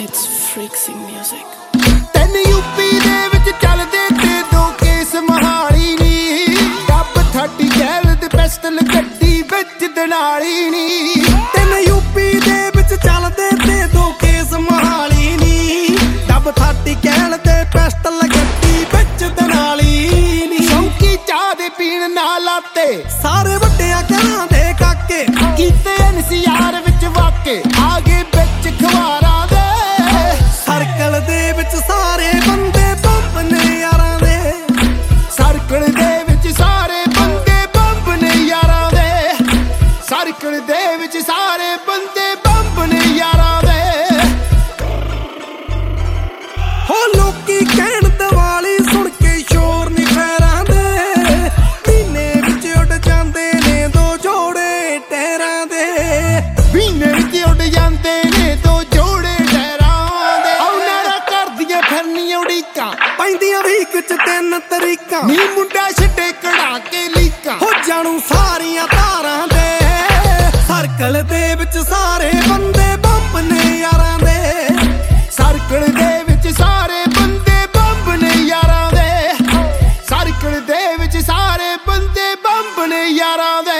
It's Freaksy Music. ਤੈਨ UP ਦੇ ਵਿੱਚ ਚੱਲਦੇ ਤੇ ਦੋ ਕੇਸ ਮਹਾਲੀ ਨੀ ਡੱਬ 30 ਗੈਲ ਦੇ ਪਿਸਟਲ ਗੱਡੀ ਵਿੱਚ ਦਨਾਲੀ ਨੀ ਤੈਨ ਯੂਪੀ ਦੇ ਵਿੱਚ ਚੱਲਦੇ ਤੇ ਦੋ ਕੇਸ ਮਹਾਲੀ ਨੀ ਡੱਬ 30 ਗੈਲ ਦੇ ਪਿਸਟਲ ਗੱਡੀ ਵਿੱਚ ਦਨਾਲੀ ਨੀ ਸ਼ੌਂਕੀ ਚਾਹ ਦੇ ਪੀਣ ਨਾਲ ਲਾਤੇ ਸਾਰੇ ਵੱਡਿਆਂ ਘਰਾਂ ਦੇ ਕਾਕੇ ਕੀਤੇ NCR ਵਿੱਚ ਵਾਕੇ ਆਗੇ ਵਿੱਚ ਖਵਾਰਾਂ ਦੇ ਸਰਕਲ ਦੇ ਵਿੱਚ ਸਾਰੇ ਬੰਦੇ ਬੰਬ ਨੇ ਯਾਰਾਂ ਦੇ ਸਰਕਲ ਦੇ ਵਿੱਚ ਸਾਰੇ ਬੰਦੇ ਬੰਬ ਨੇ ਯਾਰਾਂ ਦੇ ਸਰਕਲ ਦੇ ਵਿੱਚ ਸਾਰੇ ਬੰਦੇ ਬੰਬ ਨੇ ਯਾਰਾਂ ਦੇ ਹੋ ਲੋਕੀ ਕਹਿਣ ਦਿਵਾਲੀ ਸੁਣ ਕੇ ਸ਼ੋਰ ਨੀ ਖੈਰਾਂ ਦੇ ਮਹੀਨੇ ਵਿੱਚ ਉੱਡ ਜਾਂਦੇ ਨੇ ਦੋ ਜੋੜੇ ਟਹਿਰਾਂ ਦੇ ਮਹੀਨੇ ਵਿੱਚ ਉੱਡ ਜਾਂਦੇ ਨੇ ਦੋ ਜੋੜੇ ਟਹਿਰਾਂ ਦੇ ਉਹਨਾਂ ਕਰਦੀਆਂ ਫਿਰਨੀਆਂ ਉਡੀਕਾਂ ਪੈਂਦੀਆਂ ਵੀਕ ਚ 3 ਤਰੀਕਾਂ ਨੀ ਮੁੰਡਾ ਛੱਡੇ ਕਢਾ ਕੇ ਲੀਕਾਂ ਹੋ ਜਾਣੂ ਸਾਰੀਆਂ ਤਾਰਾਂ ਦੇ ਸਰਕਲ ਦੇ ਵਿੱਚ ਸਾਰੇ ਬੰਦੇ ਬੰਬ ਨੇ ਯਾਰਾਂ ਦੇ ਸਰਕਲ ਦੇ ਵਿੱਚ ਸਾਰੇ ਬੰਦੇ ਬੰਬ ਨੇ ਯਾਰਾਂ ਦੇ ਸਰਕਲ ਦੇ ਵਿੱਚ ਸਾਰੇ ਬੰਦੇ ਬੰਬ ਨੇ ਯਾਰਾਂ ਦੇ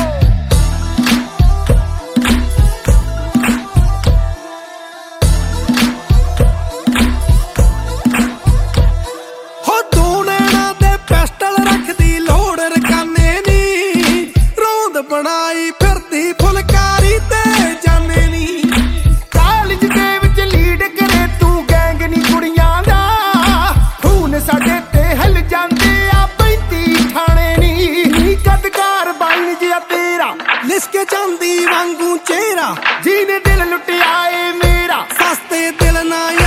ਹੋ ਦੋ ਨੈਣਾ ਤੇ ਪਿਸਟਲ ਰੱਖਦੀ ਲੋੜ ਰਕਾਨੇ ਨੀ ਰੋਂਦ ਬਣਾਈ ਫਿਰਦੀ ਫੁਲਕਾਰੀ ਤੇ ਜਾਣੇ ਨੀ ਕਾਲਜ ਦੇ ਵਿੱਚ ਲੀਡ ਕਰੇ ਤੂੰ ਗੈਂਗ ਨੀ ਕੁੜੀਆਂ ਦਾ ਖੂਨ ਸਾਡੇ ਤੇ ਹਿਲ ਜਾਂਦੇ ਆ 35 ਥਾਣੇ ਨੀ ਕਦਕਾਰ ਬਣ ਜਿਆ ਤੇਰਾ ਲਿਸਕੇ ਜਾਂਦੀ ਵਾਂਗੂ ਚਿਹਰਾ ਜਿਹਨੇ ਦਿਲ ਲੁੱਟਿਆ ਏ ਮੇਰਾ ਸਸਤੇ ਦਿਲ ਨਾ